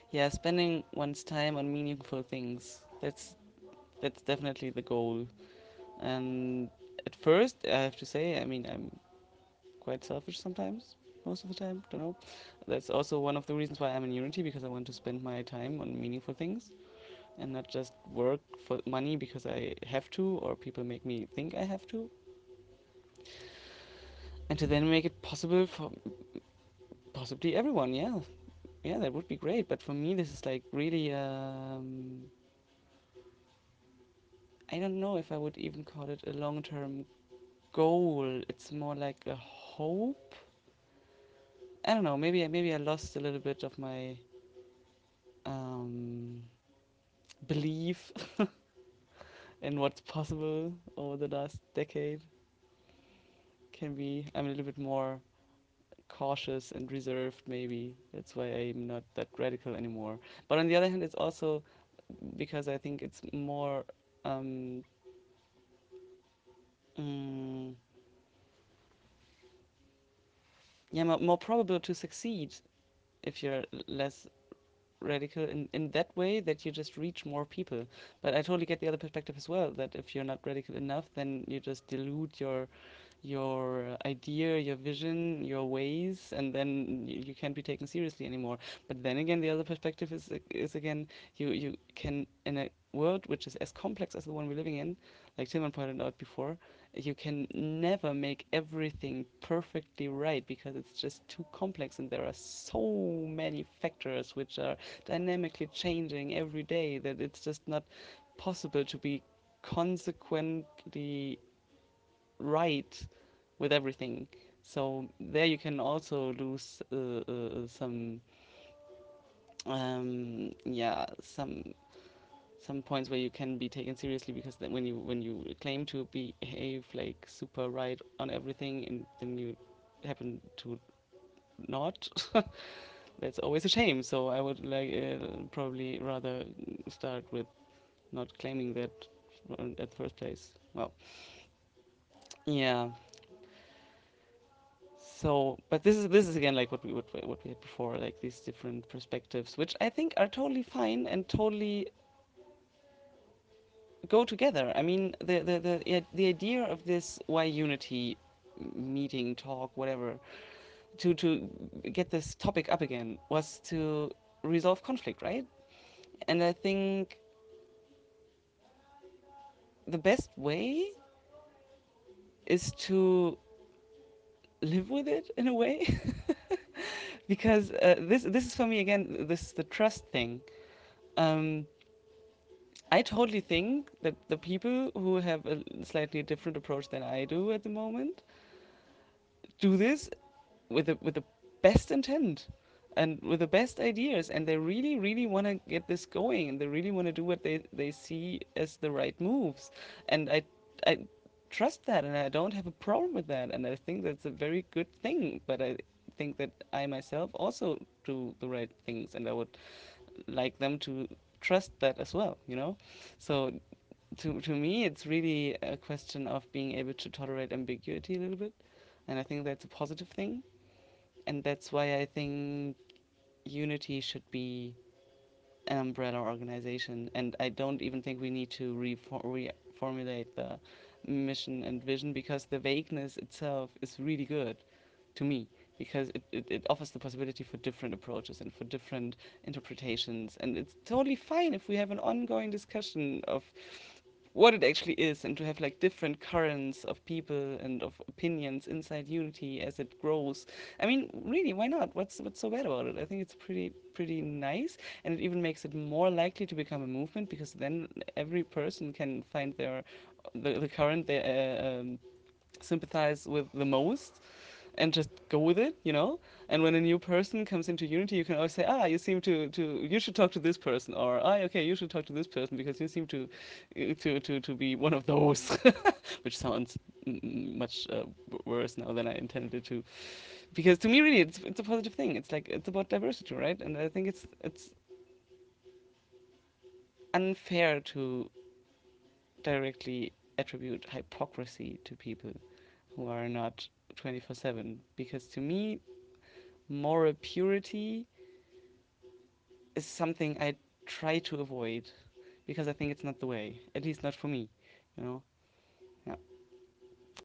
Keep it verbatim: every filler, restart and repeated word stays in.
Yeah, spending one's time on meaningful things. That's that's definitely the goal. And at first, I have to say, I mean, I'm quite selfish sometimes, most of the time. Don't know. That's also one of the reasons why I'm in Unity, because I want to spend my time on meaningful things and not just work for money because I have to or people make me think I have to. And to then make it possible for possibly everyone. Yeah, yeah, that would be great. But for me, this is like really, um, I don't know if I would even call it a long-term goal. It's more like a hope. I don't know. Maybe I maybe I lost a little bit of my um, belief in what's possible over the last decade. Can be. I'm a little bit more cautious and reserved. Maybe that's why I'm not that radical anymore. But on the other hand, it's also because I think it's more. Um, mm, yeah, more, more probable to succeed if you're less radical in, in that way, that you just reach more people. But I totally get the other perspective as well, that if you're not radical enough, then you just dilute your your idea, your vision, your ways, and then y- you can't be taken seriously anymore. But then again, the other perspective is is again, you you can, in a world which is as complex as the one we're living in, like Tilman pointed out before, you can never make everything perfectly right because it's just too complex and there are so many factors which are dynamically changing every day that it's just not possible to be consequently right with everything. So there you can also lose uh, uh, some um, yeah some some points where you can be taken seriously, because then when you when you claim to behave like super right on everything and then you happen to not, that's always a shame. So I would like uh, probably rather start with not claiming that at the first place. Well, yeah. So, but this is this is again like what we what, we- what we had before, like these different perspectives, which I think are totally fine and totally go together. I mean, the the the i- the idea of this why unity meeting talk whatever to to get this topic up again was to resolve conflict, right? And I think the best way is to live with it in a way, because uh, this this is for me again, this is the trust thing. Um, I totally think that the people who have a slightly different approach than I do at the moment do this with the with the best intent and with the best ideas, and they really really want to get this going, and they really want to do what they they see as the right moves, and I I trust that, and I don't have a problem with that, and I think that's a very good thing. But I think that I myself also do the right things, and I would like them to trust that as well, you know. So to to me, it's really a question of being able to tolerate ambiguity a little bit, and I think that's a positive thing, and that's why I think Unity should be an umbrella organization, and I don't even think we need to reform- reformulate the mission and vision, because the vagueness itself is really good to me, because it, it, it offers the possibility for different approaches and for different interpretations, and it's totally fine if we have an ongoing discussion of what it actually is, and to have like different currents of people and of opinions inside Unity as it grows. I mean, really, why not? What's what's so bad about it? I think it's pretty pretty nice, and it even makes it more likely to become a movement, because then every person can find their the, the current they uh, um, sympathize with the most, and just go with it, you know. And when a new person comes into Unity, you can always say, ah, you seem to, to you should talk to this person, or ah, okay, you should talk to this person because you seem to uh, to to, to be one of those, which sounds mm, much uh, worse now than I intended it to. Because to me, really, it's it's a positive thing. It's like it's about diversity, right? And I think it's it's unfair to directly attribute hypocrisy to people who are not twenty-four seven, because to me moral purity is something I try to avoid because I think it's not the way, at least not for me, you know. Yeah.